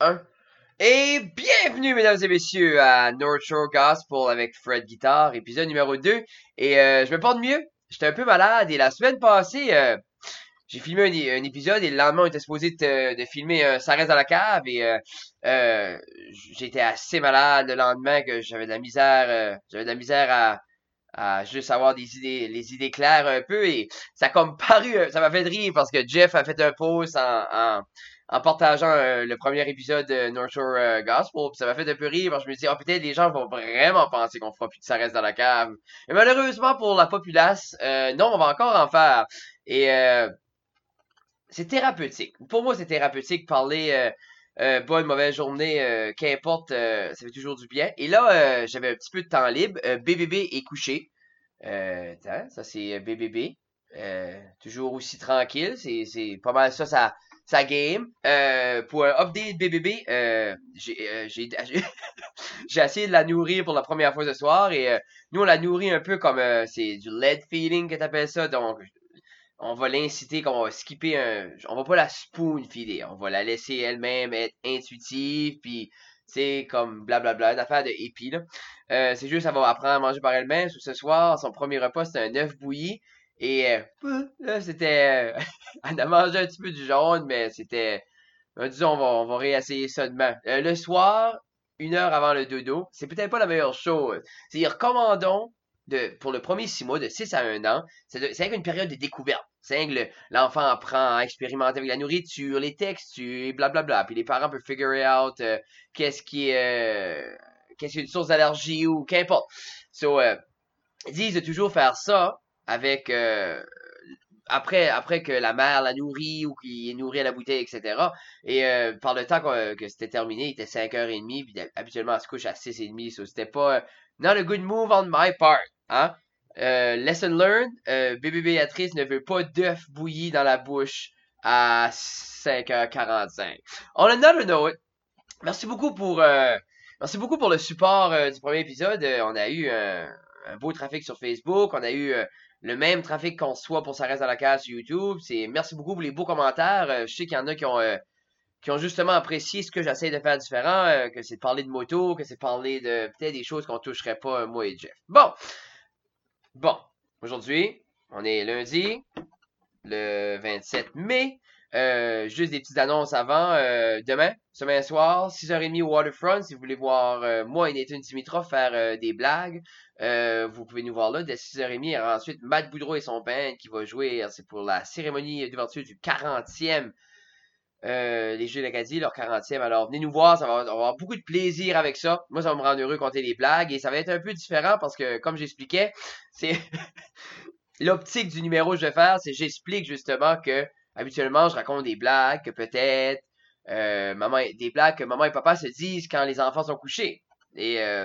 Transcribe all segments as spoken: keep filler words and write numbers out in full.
un. Et bienvenue, mesdames et messieurs, à North Shore Gospel avec Fred Guitar, épisode numéro deux. Et euh, je me porte mieux. J'étais un peu malade et la semaine passée, euh, j'ai filmé un, un épisode et le lendemain, on était supposé de, de filmer euh, Ça reste dans la cave. Et euh, euh, j'étais assez malade le lendemain que j'avais de la misère, euh, j'avais de la misère à, à juste avoir des idées, les idées claires un peu. Et ça a comme paru, euh, ça m'a fait rire parce que Jeff a fait un post en, en en partageant euh, le premier épisode de North Shore euh, Gospel, puis ça m'a fait un peu rire, parce que je me dis, oh, peut-être les gens vont vraiment penser qu'on fera plus de ça reste dans la cave. Et malheureusement pour la populace, euh, non, on va encore en faire. Et euh, c'est thérapeutique. Pour moi, c'est thérapeutique parler euh, euh, bonne, mauvaise journée, euh, qu'importe, euh, ça fait toujours du bien. Et là, euh, j'avais un petit peu de temps libre. Euh, B B B est couché. Euh, hein, ça c'est B B B. Euh, toujours aussi tranquille. C'est, c'est pas mal ça, ça, ça game. Euh, pour un update B B B, euh, j'ai, euh, j'ai, j'ai, j'ai essayé de la nourrir pour la première fois ce soir et euh, nous on la nourrit un peu comme euh, c'est du lead feeding que t'appelles ça. Donc on va l'inciter, qu'on va skipper un, on va pas la spoon feeder, on va la laisser elle-même être intuitive, puis c'est comme blablabla, une affaire de hippie là. Euh, c'est juste, elle va apprendre à manger par elle-même. Ce soir, son premier repas, c'était un œuf bouilli. Et euh, là, c'était... euh, elle a mangé un petit peu du jaune, mais c'était... euh, disons, on va, on va réessayer ça demain. Euh, le soir, une heure avant le dodo, c'est peut-être pas la meilleure chose. C'est recommandons de, pour le premier six mois, de six à un an, c'est de- c'est avec une période de découverte. C'est que le- l'enfant apprend à expérimenter avec la nourriture, les textures, et blablabla. Puis les parents peuvent figure out euh, qu'est-ce qui est... euh, qu'est-ce qui est une source d'allergie ou qu'importe. So, euh, ils disent de toujours faire ça avec... euh, après, après que la mère la nourrit ou qu'il est nourri à la bouteille, et cetera. Et euh, par le temps que, que c'était terminé, il était cinq heures trente, puis habituellement, elle se couche à six heures trente, so c'était pas... euh, not a good move on my part, hein? Euh, lesson learned, euh, bébé Béatrice ne veut pas d'œuf bouilli dans la bouche à cinq heures quarante-cinq. On another note, merci beaucoup pour euh, merci beaucoup pour le support euh, du premier épisode. Euh, on a eu un, un beau trafic sur Facebook, on a eu euh, le même trafic qu'on soit pour Ça reste dans la case sur YouTube. C'est merci beaucoup pour les beaux commentaires. Euh, je sais qu'il y en a qui ont euh, qui ont justement apprécié ce que j'essaie de faire différent, euh, que c'est de parler de moto, que c'est de parler de peut-être des choses qu'on toucherait pas euh, moi et Jeff. Bon, bon, aujourd'hui, on est lundi, le vingt-sept mai. Euh, juste des petites annonces avant. Euh, demain, demain soir, six heures trente au Waterfront. Si vous voulez voir euh, moi et Nathan Dimitrov faire euh, des blagues, euh, vous pouvez nous voir là dès six heures trente. Il y aura ensuite Matt Boudreau et son band qui va jouer. C'est pour la cérémonie d'ouverture du quarantième euh, les Jeux d'Acadie, leur quarantième. Alors venez nous voir, ça va, on va avoir beaucoup de plaisir avec ça. Moi, ça va me rendre heureux de compter les blagues et ça va être un peu différent parce que, comme j'expliquais, c'est l'optique du numéro que je vais faire, c'est j'explique justement que habituellement je raconte des blagues que peut-être euh, maman des blagues que maman et papa se disent quand les enfants sont couchés. Et, euh,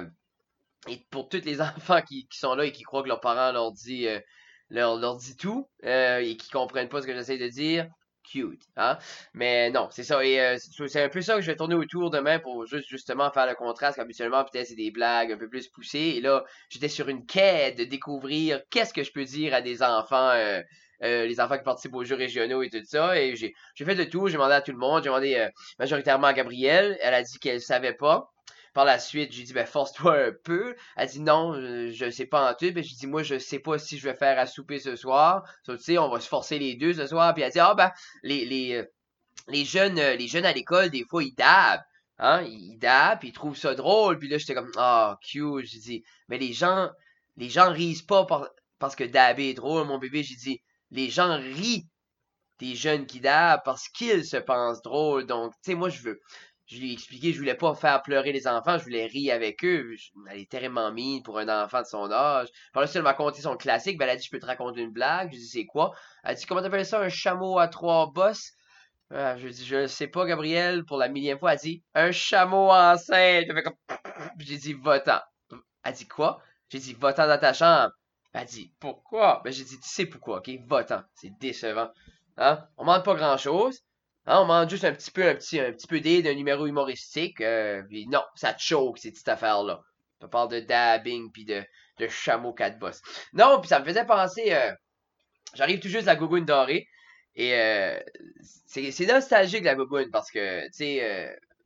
et pour tous les enfants qui, qui sont là et qui croient que leurs parents leur dit euh, leur, leur dit tout euh, et qui comprennent pas ce que j'essaie de dire, cute, hein? Mais non, c'est ça. Et euh, c'est c'est un peu ça que je vais tourner autour demain pour juste justement faire le contraste. Habituellement, peut-être c'est des blagues un peu plus poussées. Et là, j'étais sur une quête de découvrir qu'est-ce que je peux dire à des enfants, euh, euh, les enfants qui participent aux jeux régionaux et tout ça. Et j'ai j'ai fait le tour, j'ai demandé à tout le monde, j'ai demandé euh, majoritairement à Gabrielle. Elle a dit qu'elle savait pas. Par la suite, j'ai dit, ben, force-toi un peu. Elle dit, non, euh, je sais pas en tout. Ben, j'ai dit, moi, je sais pas si je vais faire à souper ce soir. So, tu sais, on va se forcer les deux ce soir. Puis elle dit, ah, ben, les, les, euh, les jeunes, euh, les jeunes à l'école, des fois, ils dabent. Hein, ils dabent, puis ils trouvent ça drôle. Puis là, j'étais comme, ah, cute. J'ai dit, mais les gens, les gens rient pas par- parce que dabber est drôle, mon bébé. J'ai dit, les gens rient des jeunes qui dabent parce qu'ils se pensent drôles. Donc, tu sais, moi, je veux, je lui ai expliqué, je voulais pas faire pleurer les enfants, je voulais rire avec eux. Je- elle est terriblement mine pour un enfant de son âge. Par la suite, elle m'a conté son classique. Ben, elle a dit, je peux te raconter une blague. Je dis, c'est quoi? Elle a dit, comment t'appelles ça, un chameau à trois bosses? Ah, je dis, je sais pas, Gabriel, pour la millième fois. Elle dit, un chameau enceinte. Elle fait comme, j'ai dit, va-t'en. Elle dit, quoi? J'ai dit, va-t'en dans ta chambre. Elle dit, pourquoi? Ben, j'ai dit, tu sais pourquoi, ok? Va-t'en. C'est décevant. Hein? On demande pas grand-chose. Hein? On demande juste un petit peu, un petit, un petit peu d'aide, d'un numéro humoristique. Euh, puis non, ça te choque, ces petites affaires-là. On parle de dabbing puis de, de chameau quatre boss. Non, puis ça me faisait penser, euh, j'arrive tout juste à la Gougoune dorée. Et euh, c'est c'est nostalgique la Gougoune parce que, tu sais, euh,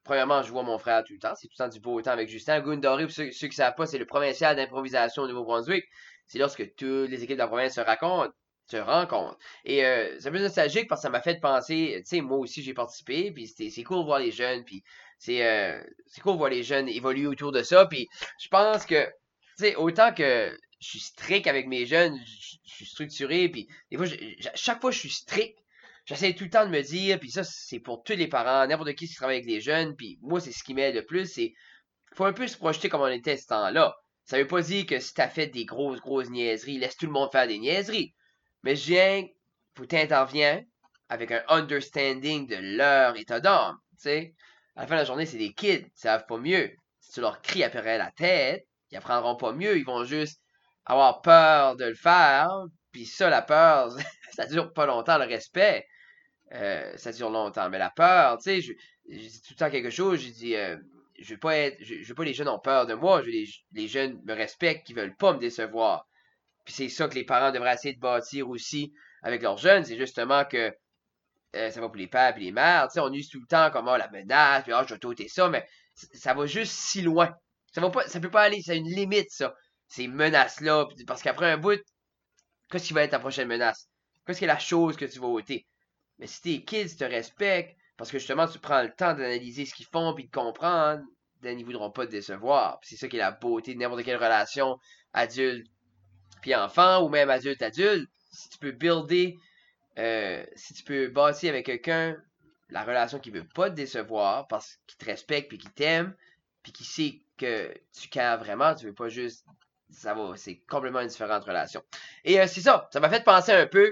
premièrement, je vois mon frère tout le temps. C'est tout le temps du beau temps avec Justin. Gundoré, pour ceux, ceux qui ne savent pas, c'est le provincial d'improvisation au Nouveau-Brunswick. C'est lorsque toutes les équipes de la province se racontent, se rencontrent. Et euh, c'est un peu nostalgique parce que ça m'a fait penser, tu sais, moi aussi j'ai participé, puis c'est cool de voir les jeunes, puis c'est euh, c'est cool de voir les jeunes évoluer autour de ça. Puis je pense que, tu sais, autant que je suis strict avec mes jeunes, je suis structuré, puis des fois, je, je, chaque fois je suis strict, j'essaie tout le temps de me dire, puis ça, c'est pour tous les parents, n'importe qui qui travaille avec les jeunes, puis moi, c'est ce qui m'aide le plus, c'est faut un peu se projeter comme on était ce temps-là. Ça veut pas dire que si t'as fait des grosses, grosses niaiseries, laisse tout le monde faire des niaiseries. Mais je viens, faut t'interviens avec un understanding de leur état d'âme, tu sais. À la fin de la journée, c'est des kids, ils savent pas mieux. Si tu leur cries après la tête, ils apprendront pas mieux, ils vont juste avoir peur de le faire, puis ça, la peur, ça dure pas longtemps, le respect. Euh, ça dure longtemps. Mais la peur, tu sais, je, je dis tout le temps quelque chose, je dis, euh, je veux pas être, je, je veux pas les jeunes ont peur de moi, je veux les, les jeunes me respectent, qui veulent pas me décevoir. Puis c'est ça que les parents devraient essayer de bâtir aussi avec leurs jeunes, c'est justement que euh, ça va pour les pères et les mères, tu sais, on use tout le temps comme oh, la menace, puis oh, je vais t'ôter ça, mais ça va juste si loin. Ça va pas, ça peut pas aller, ça a une limite, ça. Ces menaces-là, parce qu'après un bout, qu'est-ce qui va être ta prochaine menace? Qu'est-ce qui est la chose que tu vas ôter? Mais si tes kids te respectent, parce que justement tu prends le temps d'analyser ce qu'ils font puis de comprendre, ben ils voudront pas te décevoir. C'est ça qui est la beauté de n'importe quelle relation adulte puis enfant ou même adulte adulte. Si tu peux builder, euh, si tu peux bâtir avec quelqu'un la relation qui veut pas te décevoir parce qu'il te respecte puis qu'il t'aime puis qu'il sait que tu cares vraiment, tu veux pas juste ça va, c'est complètement une différente relation. Et euh, c'est ça, ça m'a fait penser un peu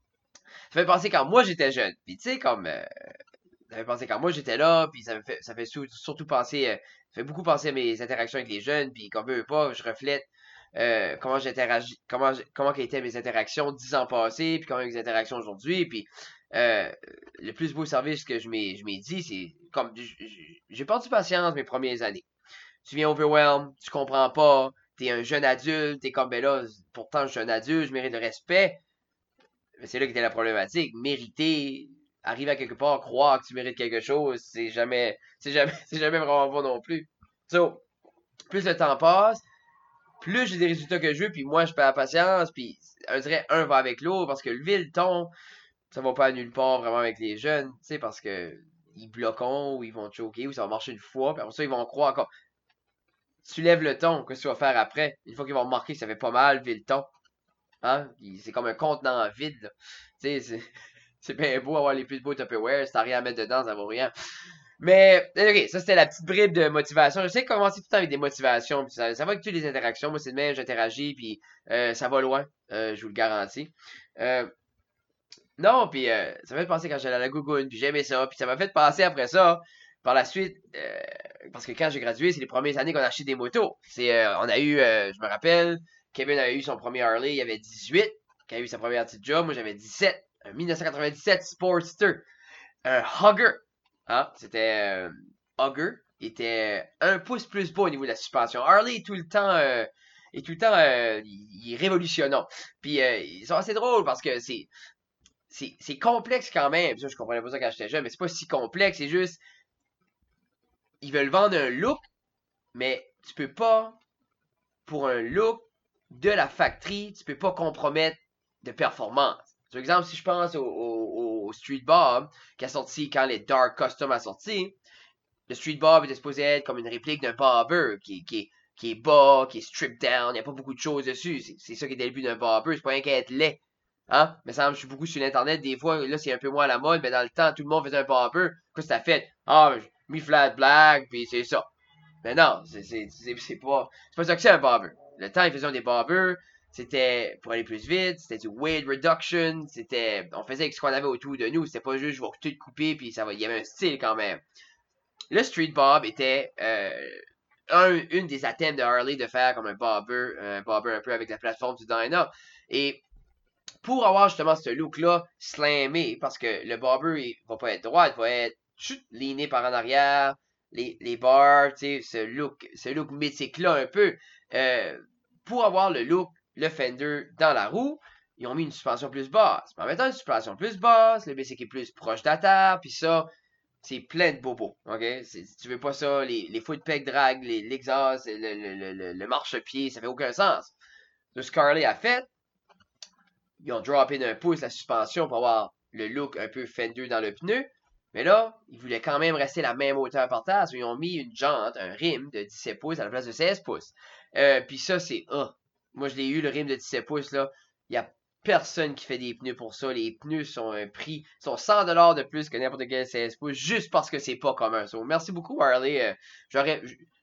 ça fait penser quand moi j'étais jeune. Puis tu sais, comme euh, ça fait penser quand moi j'étais là, puis ça me fait ça fait sou- surtout penser euh, ça fait beaucoup penser à mes interactions avec les jeunes, puis qu'on veut pas, je reflète euh, comment j'interagis, comment j'- comment étaient mes interactions dix ans passés, puis comment mes interactions aujourd'hui, puis euh, le plus beau service que je m'ai je m'ai dit, c'est comme j- j- j'ai perdu patience mes premières années. Tu viens overwhelmed, tu comprends pas, t'es un jeune adulte, t'es comme ben là, pourtant je suis un adulte, je mérite le respect. Mais c'est là qu'était la problématique. Mériter, arriver à quelque part, croire que tu mérites quelque chose, c'est jamais, c'est jamais, c'est jamais vraiment bon non plus. So, plus le temps passe, plus j'ai des résultats que je veux, puis moi je perds la patience, puis on dirait un va avec l'autre, parce que lever le ton, ça va pas à nulle part vraiment avec les jeunes, tu sais, parce que ils bloqueront, ou ils vont choquer, ou ça va marcher une fois, puis après ça ils vont croire encore. Tu lèves le ton, qu'est-ce que tu vas faire après? Une fois qu'ils vont remarquer que ça fait pas mal, lever le ton. Hein? C'est comme un contenant vide, là. Tu sais, c'est c'est bien beau avoir les plus beaux Tupperware, si t'as rien à mettre dedans, ça vaut rien. Mais, ok, ça c'était la petite bribe de motivation. Je sais commencer tout le temps avec des motivations, puis ça, ça va avec toutes les interactions. Moi, c'est le même, j'interagis, puis euh, ça va loin, euh, je vous le garantis. Euh, non, puis euh, ça m'a fait penser quand j'allais à la Gougoune, puis j'aimais ça, puis ça m'a fait penser après ça, par la suite, euh, parce que quand j'ai gradué, c'est les premières années qu'on a acheté des motos. C'est, euh, on a eu, euh, je me rappelle, Kevin a eu son premier Harley, il avait dix-huit, quand il a eu sa première petite job, moi j'avais dix-sept, un mille neuf cent quatre-vingt-dix-sept Sportster, un Hugger, hein, c'était euh, Hugger, était un pouce plus bas au niveau de la suspension. Harley est tout le temps, euh, est tout le temps, euh, il, il est révolutionnant. Puis euh, ils sont assez drôles parce que c'est c'est c'est complexe quand même. Ça, je comprenais pas ça quand j'étais jeune, mais c'est pas si complexe. C'est juste, ils veulent vendre un look, mais tu peux pas, pour un look de la factory, tu peux pas compromettre de performance. Par exemple, si je pense au, au, au Street Bob, qui a sorti quand les Dark Custom a sorti, le Street Bob était supposé être comme une réplique d'un bobber qui, qui, qui est bas, qui est stripped down, il n'y a pas beaucoup de choses dessus. C'est ça qui est le but d'un bobber, c'est pas rien qu'à être laid. Hein? Mais ça, je suis beaucoup sur l'internet, des fois, là, c'est un peu moins à la mode, mais dans le temps, tout le monde faisait un bobber. Qu'est-ce que t'as fait? Ah, mis flat black, puis c'est ça. Mais non, c'est c'est c'est c'est pas c'est pas ça que c'est un bobber. Le temps, ils faisaient des bobbers, c'était pour aller plus vite, c'était du weight reduction, c'était on faisait avec ce qu'on avait autour de nous, c'était pas juste je vais tout couper puis ça va, il y avait un style quand même. Le street bob était euh, un, une des attempts de Harley de faire comme un bobber, un bobber un peu avec la plateforme du Dyna. Et pour avoir justement ce look-là slamé, parce que le bobber, il va pas être droit, il va être chut, ligné par en arrière, les, les bars, tu sais, ce look, ce look mythique-là un peu. Euh, pour avoir le look, le fender dans la roue, ils ont mis une suspension plus basse. Mais en mettant une suspension plus basse, le bicycle est plus proche de la terre, puis ça, c'est plein de bobos, ok? C'est- Si tu veux pas ça, les, les foot peg drag, les, l'exhaust, le, le, le, le, le marchepied, ça fait aucun sens. Ce que Scarlett a fait, ils ont droppé d'un pouce la suspension pour avoir le look un peu fendeux dans le pneu. Mais là, ils voulaient quand même rester la même hauteur par terre. Ils ont mis une jante, un rim de dix-sept pouces à la place de seize pouces. Euh, Puis ça, c'est ah. Moi, je l'ai eu, le rim de dix-sept pouces, là. Il y a personne qui fait des pneus pour ça. Les pneus sont un prix, sont cent dollars de plus que n'importe quel seize pouces, juste parce que c'est pas commun. So, merci beaucoup, Harley. Euh, j'aurais,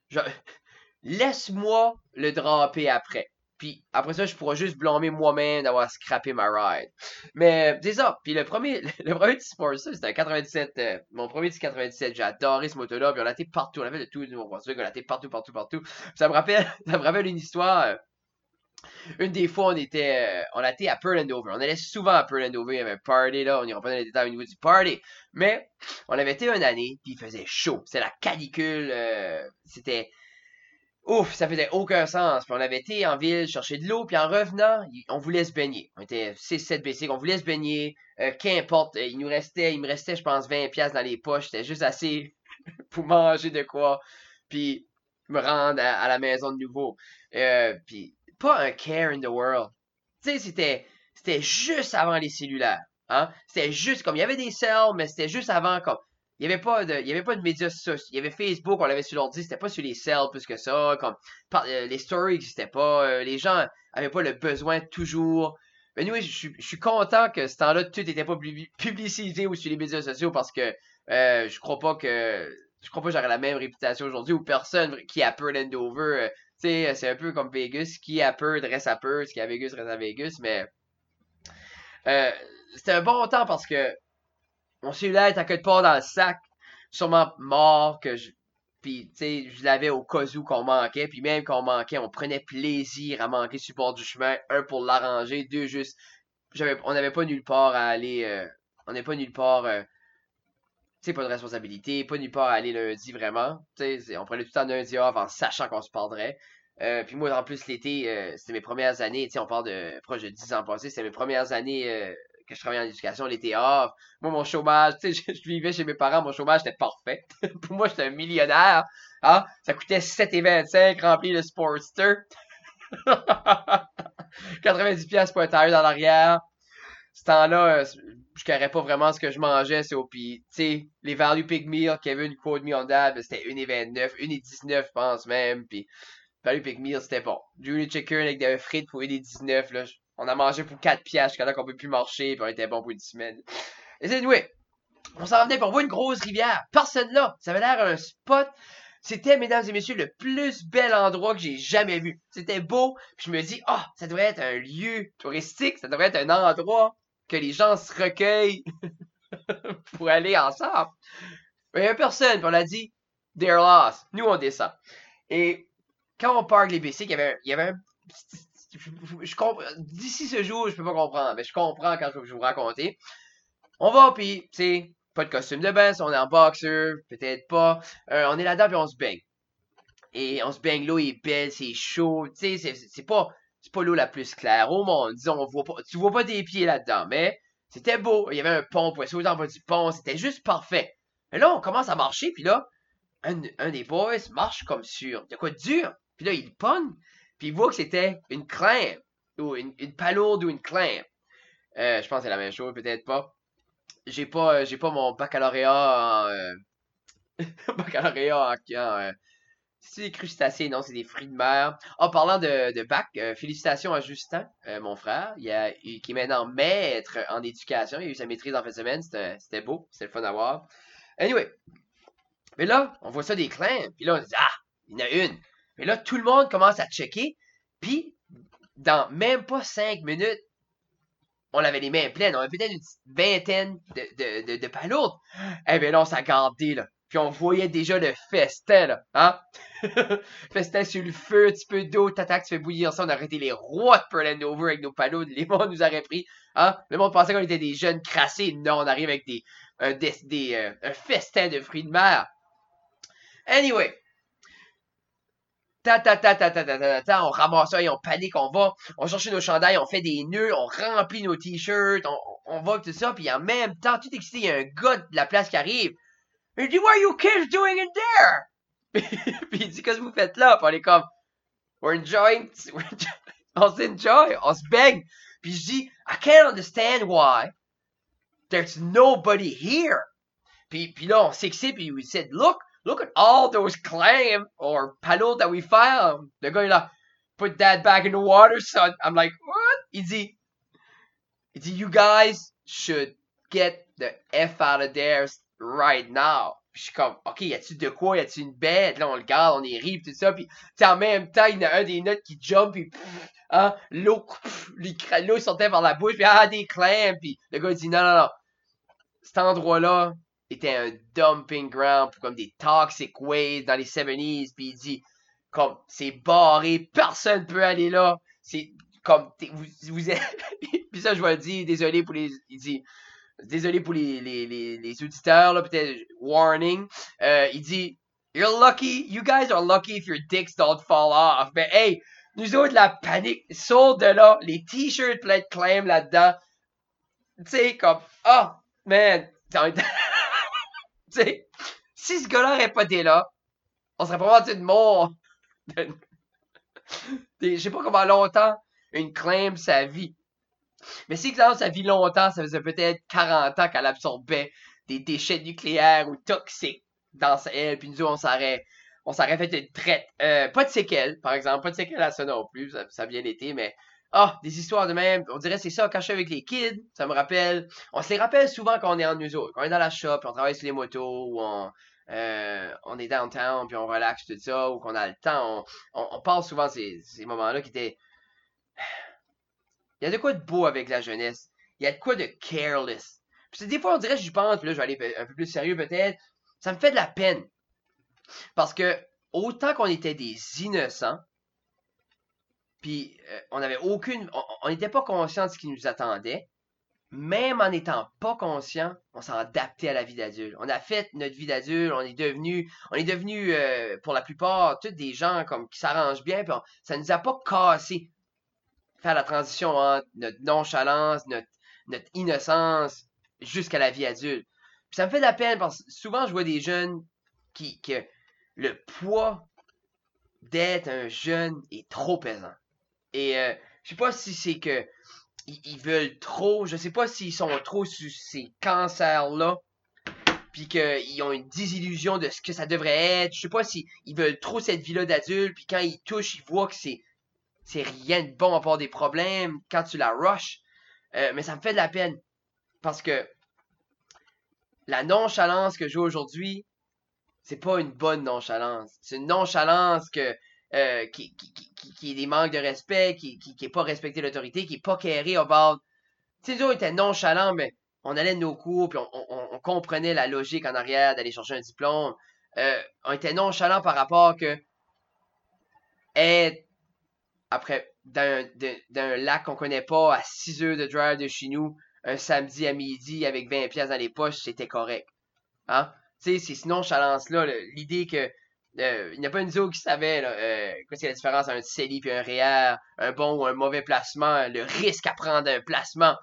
laisse-moi le dropper après. Puis après ça, je pourrais juste blâmer moi-même d'avoir scrappé ma ride. Mais c'est ça. Puis le premier, le premier petit Sportster, c'était un quatre-vingt-dix-sept. Euh, mon premier petit quatre-vingt-dix-sept. J'ai adoré ce moto-là. Puis on l'a été partout. On a fait de tout. Mon voiture, on l'a été partout, partout, partout. Ça me rappelle, ça me rappelle une histoire. Euh, une des fois, on était, euh, on a été à Pearl and Dover. On allait souvent à Pearl and Dover. Il y avait un party là. On n'ira pas dans les détails au niveau du party. Mais on avait été une année. Puis il faisait chaud. C'était la canicule. Euh, c'était Ouf, ça faisait aucun sens. Puis on avait été en ville chercher de l'eau, puis en revenant, on voulait se baigner. On était six sept B C, on voulait se baigner. Euh, qu'importe, il nous restait, il me restait, je pense, vingt pièces dans les poches. C'était juste assez pour manger de quoi, puis me rendre à, à la maison de nouveau. Euh, puis pas un care in the world. Tu sais, c'était, c'était juste avant les cellulaires. Hein? C'était juste comme, il y avait des cells, mais c'était juste avant comme, il y avait pas de, il y avait pas de médias sociaux. Il y avait Facebook, on l'avait sur l'ordi, c'était pas sur les cells plus que ça. Comme, par- euh, les stories n'existaient pas. Euh, les gens avaient pas le besoin toujours. Mais nous, je suis je suis content que ce temps-là, tout était pas publi- publicisé ou sur les médias sociaux parce que euh, je crois pas que je crois pas que j'aurais la même réputation aujourd'hui ou personne qui a peur d'Endover. Euh, tu sais, c'est un peu comme Vegas, qui a peur reste à peur, ce qui a Vegas reste à Vegas, mais euh, c'était un bon temps parce que mon cellulaire est à quelque part dans le sac, sûrement mort, que je. Puis, tu sais, je l'avais au cas où qu'on manquait. Puis même quand on manquait, on prenait plaisir à manquer sur le bord du chemin. Un, pour l'arranger. Deux, juste. J'avais, on n'avait pas nulle part à aller. Euh, on n'est pas nulle part. Euh, tu sais, pas de responsabilité. Pas nulle part à aller lundi, vraiment. Tu sais, on prenait tout le temps lundi off en sachant qu'on se perdrait. Euh, puis moi, en plus, l'été, euh, c'était mes premières années. Tu sais, on parle de proche de dix ans passés. C'était mes premières années euh, que je travaillais en éducation, l'été off. Moi, mon chômage, tu sais, je, je vivais chez mes parents, mon chômage était parfait. Pour moi, j'étais un millionnaire. Hein? Ça coûtait sept et vingt-cinq rempli le Sportster. quatre-vingt-dix piastres pour un tire dans l'arrière. Ce temps-là, euh, je carrais pas vraiment ce que je mangeais. C'est au pis, tu sais, les Value Pig Meal, Kevin quote me on that, ben, c'était un et vingt-neuf, un et dix-neuf, je pense même. Puis Value Pig Meal, c'était bon. Junior Chicken avec des frites pour un et dix-neuf, là. On a mangé pour quatre piastres jusqu'à là qu'on peut plus marcher, puis on était bon pour une semaine. Et c'est anyway, on s'en venait pour voir une grosse rivière. Personne là. Ça avait l'air un spot. C'était, mesdames et messieurs, le plus bel endroit que j'ai jamais vu. C'était beau. Puis je me dis, ah, oh, ça devrait être un lieu touristique. Ça devrait être un endroit que les gens se recueillent pour aller ensemble. Mais il y a personne. Puis on a dit, they're lost. Nous, on descend. Et quand on parque les bicycles, il y avait un, il y avait un je, je comprends. D'ici ce jour, je peux pas comprendre. Mais je comprends quand je vais vous raconter. On va, puis, tu sais, pas de costume de bain, si on est en boxer, peut-être pas. Euh, on est là-dedans, puis on se baigne. Et on se baigne, l'eau est belle, c'est chaud. Tu sais, c'est, c'est pas, c'est pas l'eau la plus claire au monde. Disons, on voit pas, tu vois pas des pieds là-dedans, mais c'était beau. Il y avait un pont, on pouvait sauter en bas du pont, c'était juste parfait. Mais là, on commence à marcher, puis là, un, un des boys marche comme sur de quoi de dur. Puis là, il pogne, puis il voit que c'était une clamp, ou une, une palourde ou une clamp. Euh, je pense que c'est la même chose, peut-être pas. J'ai pas, euh, j'ai pas mon baccalauréat en, euh, baccalauréat en, en euh, c'est des crustacés, non, c'est des fruits de mer. En parlant de, de bac, euh, félicitations à Justin, euh, mon frère, il a, il- qui est maintenant maître en éducation. Il a eu sa maîtrise en fin de semaine, c'était c'était beau, c'était le fun à voir. Anyway, mais là, on voit ça des clans, puis là, on se dit, ah, il y en a une. Mais là, tout le monde commence à checker, puis dans même pas cinq minutes, on avait les mains pleines, on avait peut-être une vingtaine de, de, de, de palourdes. Eh bien là, on s'est gardé, là. Puis on voyait déjà le festin, là. Hein? Festin sur le feu, un petit peu d'eau, tatac, tu fais bouillir ça. On a arrêté les rois de Pearl and Dover avec nos palourdes. Les mondes nous auraient pris. Hein? Le monde pensait qu'on était des jeunes crassés. Non, on arrive avec des, un, des, des, euh, un festin de fruits de mer. Anyway. Ta ta ta ta ta ta ta ta, on ramasse ça et on panique, on va, on cherche nos chandails, on fait des nœuds, on remplit nos t-shirts, on, on va tout ça, puis en même temps, tout excité, il y a un gars de la place qui arrive. Il dit, what are you kids doing in there? Puis il dit, qu'est-ce que vous faites là? Puis on est comme, we're enjoying, we're enjoy- on s'enjoy, on se baigne. Puis je dis, I can't understand why there's nobody here. Puis, puis là, on s'excite, puis we said, look, look at all those clams or paddles that we found. Le gars, il a, put that back in the water, son. I'm like, what? Il dit, il dit, you guys should get the F out of there right now. Puis je suis comme, ok, y a-tu de quoi? Y a-tu une bête? Là, on le garde, on est rit, tout ça. Puis, tu en même temps, il y en a un des notes qui jump, puis, pff, hein, l'eau, pff, l'eau sortait par la bouche, puis, ah, des clams. Puis, le gars, il dit, non, non, non. Cet endroit-là était un dumping ground pour comme des toxic waste dans les soixante-dix. Puis, il dit, comme, c'est barré, personne peut aller là. C'est, comme, vous, vous êtes, puis ça, je vais le dire, désolé pour les, il dit, désolé pour les, les, les, les auditeurs, là, peut-être, warning. Euh, il dit, you're lucky, you guys are lucky if your dicks don't fall off. Mais hey, nous autres, la panique, saute de là, les t-shirts plein de claims là-dedans. Tu sais, comme, oh, man. Tu sais, si ce gars-là n'aurait pas été là, on serait probablement de mort. Je sais pas comment longtemps une claim sa vie. Mais si exemple ça vit longtemps, ça faisait peut-être quarante ans qu'elle absorbait des déchets nucléaires ou toxiques dans elle, puis nous on s'aurait on s'aurait fait une traite. Euh, pas de séquelles, par exemple, pas de séquelles à ça non plus, ça, ça a bien été, mais ah, des histoires de même, on dirait c'est ça quand je suis avec les kids, ça me rappelle, on se les rappelle souvent quand on est en nous autres, quand on est dans la shop, puis on travaille sur les motos, ou on, euh, on est downtown, puis on relaxe tout ça, ou qu'on a le temps, on, on, on parle souvent de ces, ces moments-là qui étaient il y a de quoi de beau avec la jeunesse. Il y a de quoi de careless. Puis des fois, on dirait, j'y pense, puis là, je vais aller un peu plus sérieux peut-être. Ça me fait de la peine. Parce que, autant qu'on était des innocents, puis euh, on n'avait aucune... On n'était pas conscient de ce qui nous attendait. Même en n'étant pas conscient, on s'est adapté à la vie d'adulte. On a fait notre vie d'adulte, on est devenu, on est devenu, euh, pour la plupart, tous des gens comme qui s'arrangent bien, puis on, ça nous a pas cassé. Faire la transition entre notre nonchalance, notre, notre innocence, jusqu'à la vie adulte. Puis ça me fait de la peine parce que souvent je vois des jeunes qui que le poids d'être un jeune est trop pesant. Et euh, je sais pas si c'est que ils, ils veulent trop, je sais pas s'ils sont trop sur ces cancers-là, puis qu'ils ont une désillusion de ce que ça devrait être. Je sais pas si ils veulent trop cette vie-là d'adulte, puis quand ils touchent, ils voient que c'est c'est rien de bon à part des problèmes quand tu la rushes. Euh, mais ça me fait de la peine. Parce que la nonchalance que j'ai aujourd'hui, c'est pas une bonne nonchalance. C'est une nonchalance que, euh, qui, qui, qui, qui est des manques de respect, qui, qui, qui est pas respecté l'autorité, qui est pas carré about. Tu sais, nous, on était nonchalants, mais on allait de nos cours, puis on, on, on comprenait la logique en arrière d'aller chercher un diplôme. Euh, on était nonchalants par rapport que être après, d'un, d'un lac qu'on connaît pas, à six heures de drive de chez nous, un samedi à midi avec vingt pièces dans les poches, c'était correct. Hein? Tu sais, c'est ce nonchalance-là, l'idée que euh, il n'y a pas une zone qui savait là, euh, qu'est-ce qu'il y a la différence entre un C E L I et un R E E R, un bon ou un mauvais placement, le risque à prendre d'un placement.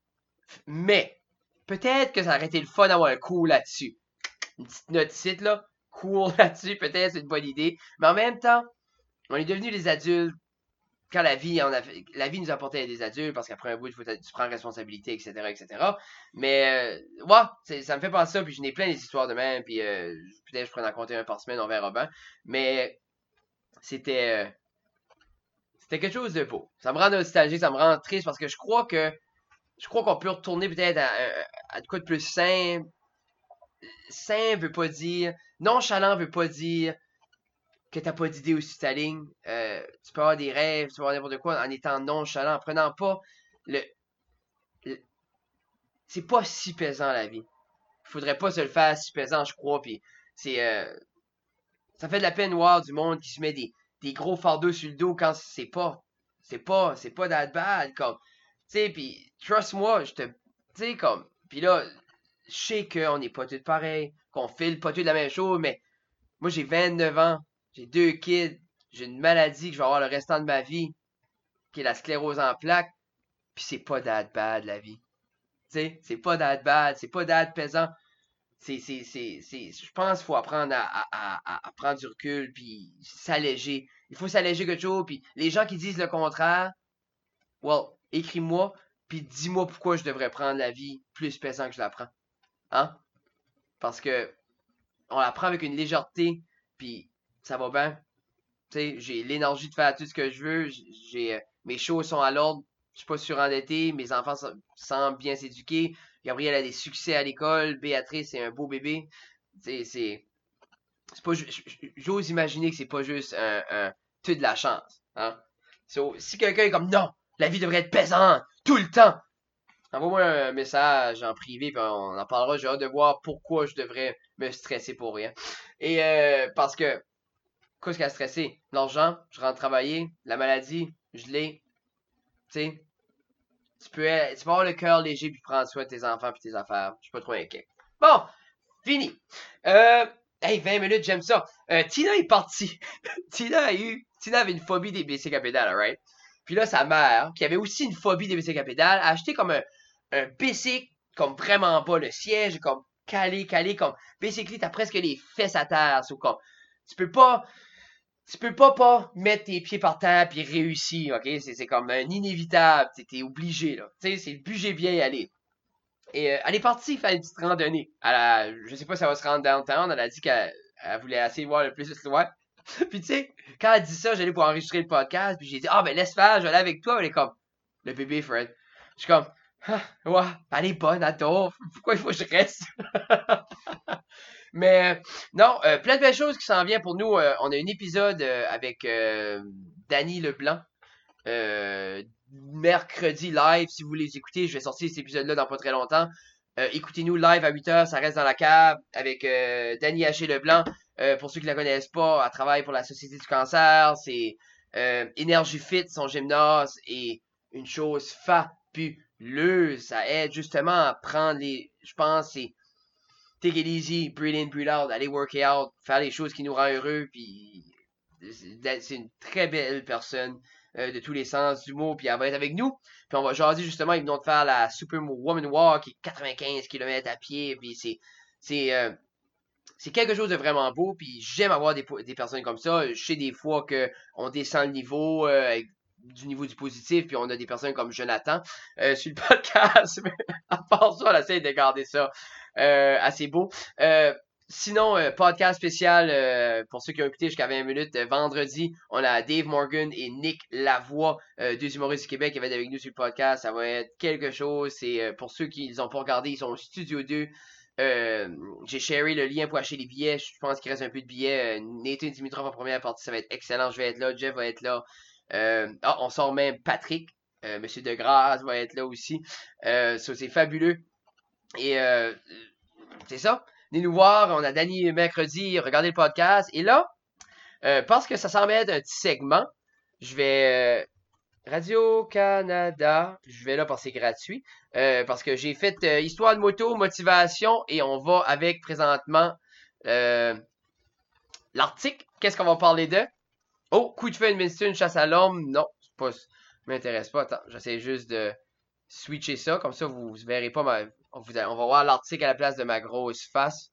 Mais, peut-être que ça aurait été le fun d'avoir un cours là-dessus. Une petite note site, là, cours là-dessus, peut-être c'est une bonne idée. Mais en même temps, on est devenus des adultes quand la vie, on a, la vie nous apportait des adultes, parce qu'après un bout, il faut tu prends responsabilité, et cetera, et cetera. Mais, euh, ouais, ça me fait penser à ça, puis j'en ai plein des histoires de même, puis euh, peut-être je pourrais en compter un par semaine, on verra bien. Mais, c'était, euh, c'était quelque chose de beau. Ça me rend nostalgique, ça me rend triste, parce que je crois que, je crois qu'on peut retourner peut-être à, à, à de quoi de plus simple. Sain veut pas dire, nonchalant veut pas dire, que t'as pas d'idée aussi ta ligne. Euh, tu peux avoir des rêves, tu peux avoir n'importe quoi en étant nonchalant, en prenant pas le, le... C'est pas si pesant la vie. Faudrait pas se le faire si pesant, je crois, pis c'est... Euh... Ça fait de la peine voir du monde qui se met des, des gros fardeaux sur le dos quand c'est pas... C'est pas... C'est pas that bad, comme... Tu sais, pis trust moi, je te... Tu sais, comme... Pis là, je sais qu'on n'est pas tous pareils, qu'on file pas tous la même chose, mais... Moi, j'ai vingt-neuf ans. J'ai deux kids, j'ai une maladie que je vais avoir le restant de ma vie, qui est la sclérose en plaques, puis c'est pas that bad la vie. Tu sais, c'est pas that bad, c'est pas that pesant. c'est, c'est, c'est, c'est, je pense qu'il faut apprendre à, à, à, à prendre du recul, puis s'alléger. Il faut s'alléger quelque chose, puis les gens qui disent le contraire, well, écris-moi, puis dis-moi pourquoi je devrais prendre la vie plus pesant que je la prends. Hein? Parce que on la prend avec une légèreté, puis ça va bien. Tu sais, j'ai l'énergie de faire tout ce que je veux, j'ai euh, mes choses sont à l'ordre, je suis pas surendetté, mes enfants semblent bien s'éduquer, Gabriel a des succès à l'école, Béatrice est un beau bébé. C'est c'est c'est pas j'ose imaginer que c'est pas juste un, un tout de la chance, hein. So, si quelqu'un est comme non, la vie devrait être pesante tout le temps, envoie-moi un message en privé, puis on en parlera. J'ai hâte de voir pourquoi je devrais me stresser pour rien. Et euh, parce que, qu'est-ce qu'il y a à stresser? L'argent, je rentre travailler, la maladie, je l'ai. Tu sais, tu peux, tu peux avoir le cœur léger puis prendre soin de tes enfants puis tes affaires. Je suis pas trop inquiet. Bon, fini. Euh, hey, vingt minutes, j'aime ça. Euh, Tina est partie. Tina a eu, Tina avait une phobie des bicycles à pédales, alright? Puis là, sa mère, qui avait aussi une phobie des bicycles à pédales, a acheté comme un, un bicycle, comme vraiment bas, le siège, comme calé, calé, comme, basically, t'as presque les fesses à terre, ou comme, tu peux pas, tu peux pas pas mettre tes pieds par terre puis réussir, ok? C'est, c'est comme un inévitable, t'es obligé, là. Tu sais, c'est le but, j'ai bien y aller. Et euh, elle est partie faire une petite randonnée. Elle a, je sais pas si elle va se rendre downtown, elle a dit qu'elle elle voulait essayer de voir le plus loin. Puis tu sais, quand elle dit ça, j'allais pour enregistrer le podcast, puis j'ai dit, ah ben laisse faire, je vais aller avec toi. Elle est comme, le bébé Fred. Je suis comme, ah, ouais, elle est bonne, adore. Pourquoi il faut que je reste? Mais non, euh, plein de belles choses qui s'en viennent pour nous. Euh, on a un épisode euh, avec euh, Danny Leblanc. Euh, mercredi live, si vous voulez les écouter, je vais sortir cet épisode-là dans pas très longtemps. Euh, écoutez-nous live à huit heures, ça reste dans la cave avec euh, Danny Haché Leblanc. Euh, pour ceux qui la connaissent pas, elle travaille pour la Société du cancer. C'est euh, Énergie Fit, son gymnase, et une chose fabuleuse. Ça aide justement à prendre les, je pense, c'est take it easy, breathe in, breathe out, aller work out, faire les choses qui nous rendent heureux, puis c'est une très belle personne euh, de tous les sens du mot, puis elle va être avec nous, puis on va jaser justement, ils venons de faire la Superwoman Walk, qui est quatre-vingt-quinze kilomètres à pied, puis c'est c'est euh, c'est quelque chose de vraiment beau, puis j'aime avoir des, des personnes comme ça. Je sais des fois que on descend le niveau euh, du niveau du positif, puis on a des personnes comme Jonathan euh, sur le podcast, mais à part ça, on essaie de garder ça euh, assez beau. Euh, Sinon, euh, podcast spécial euh, pour ceux qui ont écouté jusqu'à vingt minutes. Euh, vendredi, on a Dave Morgan et Nick Lavoie, euh, deux humoristes du Québec qui vont être avec nous sur le podcast. Ça va être quelque chose. C'est euh, pour ceux qui n'ont pas regardé, ils sont au Studio deux. Euh, j'ai sharé le lien pour acheter les billets. Je pense qu'il reste un peu de billets. Euh, Nathan Dimitrov en première partie, ça va être excellent. Je vais être là. Jeff va être là. Euh, ah, on sort même Patrick. Euh, Monsieur Degrasse va être là aussi. Euh, ça, c'est fabuleux. Et euh, c'est ça. Venez nous voir. On a Danny mercredi. Regardez le podcast. Et là, euh, parce que ça semble être un petit segment, je vais... Euh, Radio-Canada, je vais là parce que c'est gratuit, euh, parce que j'ai fait euh, histoire de moto, motivation, et on va avec présentement euh, l'Arctique. Qu'est-ce qu'on va parler de? Oh, coup de feu administré, une chasse à l'homme. Non, c'est pas, ça m'intéresse pas. Attends, j'essaie juste de switcher ça, comme ça vous, vous verrez pas ma... On, vous, on va voir l'Arctique à la place de ma grosse face.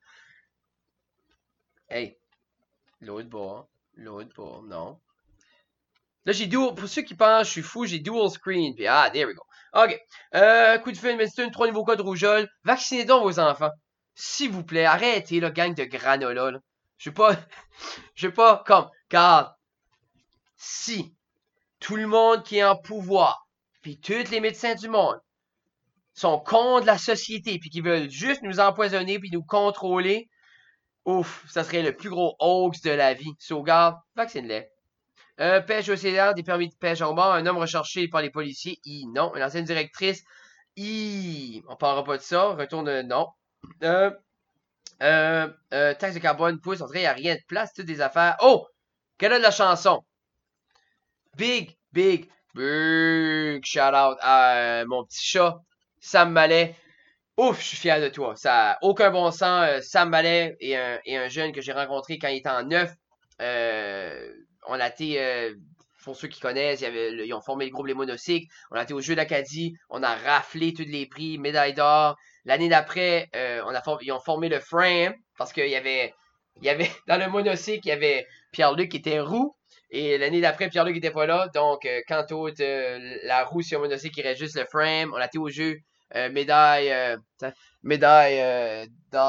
Hey, l'autre bord, l'autre bord, non. Là, j'ai dual, pour ceux qui pensent je suis fou, j'ai dual screen. Puis, ah, there we go. OK. Euh, coup de feu, médecine, trois nouveaux cas de rougeole. Vaccinez donc vos enfants. S'il vous plaît, arrêtez, là, gang de granola, là. Je veux pas, je veux pas, comme, car, si tout le monde qui est en pouvoir, puis tous les médecins du monde, sont contre la société, puis qui veulent juste nous empoisonner, puis nous contrôler, ouf, ça serait le plus gros hoax de la vie. Sauvegarde, vaccine-les. Euh, pêche océan, des permis de pêche en bord, un homme recherché par les policiers, I, non. Une ancienne directrice, I, on parlera pas de ça, retourne, non. Euh, euh, euh, taxe de carbone, pouce, on dirait qu'il n'y a rien de place, toutes des affaires. Oh! Quelle est la chanson? Big, big, big shout out à euh, mon petit chat, Sam Mallet. Ouf, je suis fier de toi. Ça a aucun bon sens. Euh, Sam Mallet et un, et un jeune que j'ai rencontré quand il était en neuf. Euh, on a été, euh, pour ceux qui connaissent, il y avait, ils ont formé le groupe Les Monocycles. On a été au Jeu d'Acadie. On a raflé tous les prix, médaille d'or. L'année d'après, euh, on a for- ils ont formé le Frame parce qu'il y avait, il y avait dans le monocycle, il y avait Pierre-Luc qui était roux. Et l'année d'après, Pierre-Luc était pas là. Donc, euh, quand t'ôtes euh, la roue sur le monocycle, il reste juste le Frame. On a été au jeu. Euh, médaille, euh, médaille euh,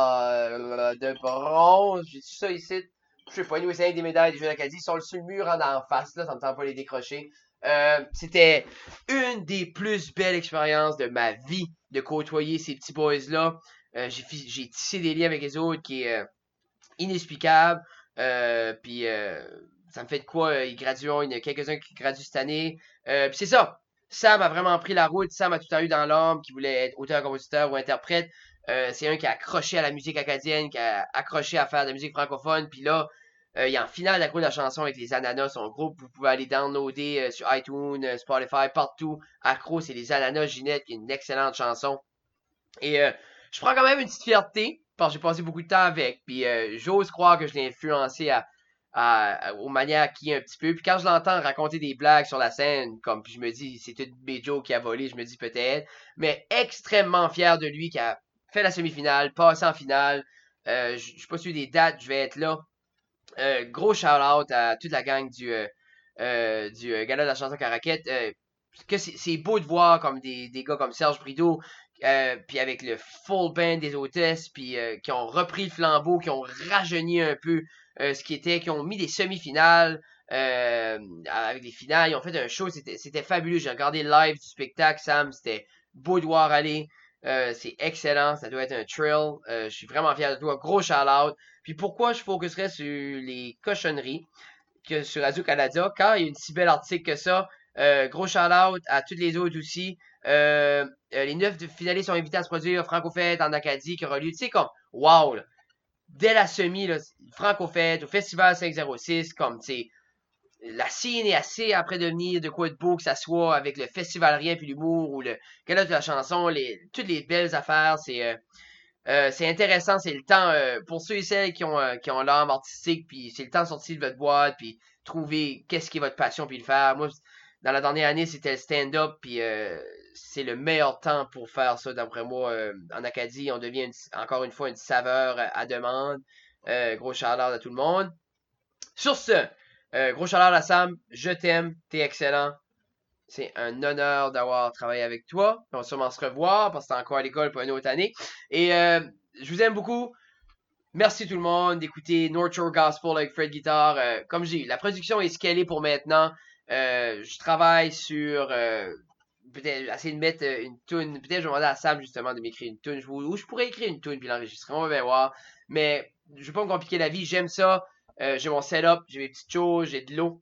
dans, de bronze. J'ai tout ça ici. Je sais pas, nous, c'est des médailles des Jeux d'Acadie. Ils sont sur le mur en, en face, là. Ça me tente pas les décrocher. Euh, c'était une des plus belles expériences de ma vie de côtoyer ces petits boys-là. Euh, j'ai, j'ai tissé des liens avec les autres qui est euh, inexplicable. Euh, puis euh, ça me fait de quoi, euh, ils gradueront, il y en a quelques-uns qui graduent cette année. Euh, puis c'est ça. Sam a vraiment pris la route. Sam a tout à eu dans l'âme, qui voulait être auteur, compositeur ou interprète. Euh, c'est un qui a accroché à la musique acadienne, qui a accroché à faire de la musique francophone. Puis là, euh, il est en finale d'accro de la chanson avec les Ananas, son groupe. Vous pouvez aller downloader euh, sur iTunes, euh, Spotify, partout. Accro, c'est les Ananas Ginette, qui est une excellente chanson. Et euh, je prends quand même une petite fierté, parce que j'ai passé beaucoup de temps avec. Puis euh, j'ose croire que je l'ai influencé à, à, à, aux manières qui un petit peu. Puis quand je l'entends raconter des blagues sur la scène, comme puis je me dis, c'est toute Béjo qui a volé, je me dis peut-être. Mais extrêmement fier de lui qui a fait la semi-finale, passé en finale. Euh, je suis pas sûr des dates, je vais être là. Euh, gros shout-out à toute la gang du, euh, euh, du euh, Gala de la chanson Caraquette. Euh, que c'est beau de voir comme des, des gars comme Serge Brideau, euh, puis avec le full band des hôtesses, puis euh, qui ont repris le flambeau, qui ont rajeuni un peu euh, ce qui était, qui ont mis des semi-finales euh, avec des finales, ils ont fait un show, c'était fabuleux. J'ai regardé le live du spectacle, Sam, c'était beau de voir aller. Euh, c'est excellent, ça doit être un thrill. Euh, je suis vraiment fier de toi. Gros shout-out. Puis pourquoi je focuserais sur les cochonneries que sur Radio-Canada, car il y a une si belle article que ça. Euh, gros shout-out à toutes les autres aussi. Euh, euh, les neuf finalistes sont invités à se produire Franco-Fête en Acadie qui aura lieu. Tu sais, comme, wow, là, dès la semi, là, Franco-Fête, au Festival cinq zéro six, comme, tu sais, la scène est assez après devenir de quoi de beau que ça soit avec le Festival Rien puis l'humour ou le gala de la chanson, les, toutes les belles affaires, c'est... Euh, euh, c'est intéressant, c'est le temps euh, pour ceux et celles qui ont euh, qui ont l'âme artistique, puis c'est le temps de sortir de votre boîte, puis trouver qu'est-ce qui est votre passion, puis le faire. Moi, dans la dernière année, c'était le stand-up, puis euh, c'est le meilleur temps pour faire ça, d'après moi. Euh, en Acadie, on devient une, encore une fois une saveur à, à demande. Euh, gros chaleur à tout le monde. Sur ce, euh, gros chaleur à Sam, je t'aime, t'es excellent. C'est un honneur d'avoir travaillé avec toi. On va sûrement se revoir parce que t'es encore à l'école pour une autre année. Et euh, je vous aime beaucoup. Merci tout le monde d'écouter North Shore Gospel avec Fred Guitar. Euh, comme je dis, la production est scalée pour maintenant. Euh, je travaille sur euh, peut-être essayer de mettre une tune. Peut-être je vais demander à Sam justement de m'écrire une tune. Ou je pourrais écrire une tune puis l'enregistrer. On va bien voir. Mais je vais pas me compliquer la vie. J'aime ça. Euh, j'ai mon setup, j'ai mes petites choses, j'ai de l'eau.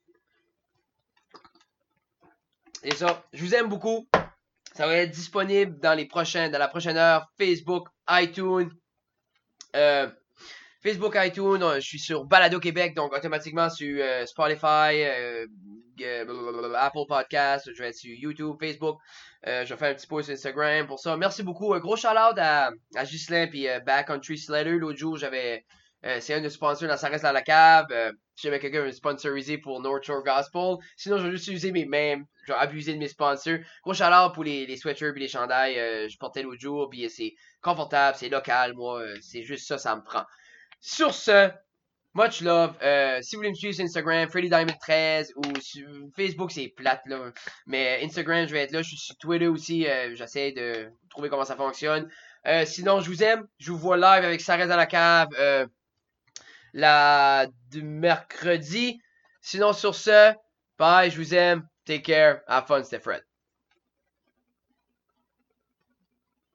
Et ça, je vous aime beaucoup. Ça va être disponible dans les prochains, dans la prochaine heure. Facebook, iTunes. Euh, Facebook, iTunes. Je suis sur Balado Québec, donc automatiquement sur euh, Spotify, euh, euh, Apple Podcast. Je vais être sur YouTube, Facebook. Euh, je vais faire un petit post sur Instagram pour ça. Merci beaucoup. Un gros shout-out à, à Ghislain puis euh, Backcountry Slater. L'autre jour, j'avais... Euh, c'est un de sponsors dans Ça reste dans la cave. Euh, si jamais quelqu'un veut me sponsoriser pour North Shore Gospel. Sinon, je vais juste utiliser mes mêmes. Je vais abuser de mes sponsors. Gros chaleur pour les, les sweatshirts et les chandails. Euh, je portais l'autre jour. Puis c'est confortable, c'est local. Moi, euh, c'est juste ça, ça me prend. Sur ce, much love. Euh, si vous voulez me suivre sur Instagram, Freddy Diamond treize. Ou sur Facebook, c'est plate là. Mais Instagram, je vais être là. Je suis sur Twitter aussi. Euh, J'essaie de trouver comment ça fonctionne. Euh, sinon, je vous aime. Je vous vois live avec Ça reste dans la cave. Euh, la du mercredi. Sinon, sur ce, bye, je vous aime. Take care. Have fun, c'était Fred.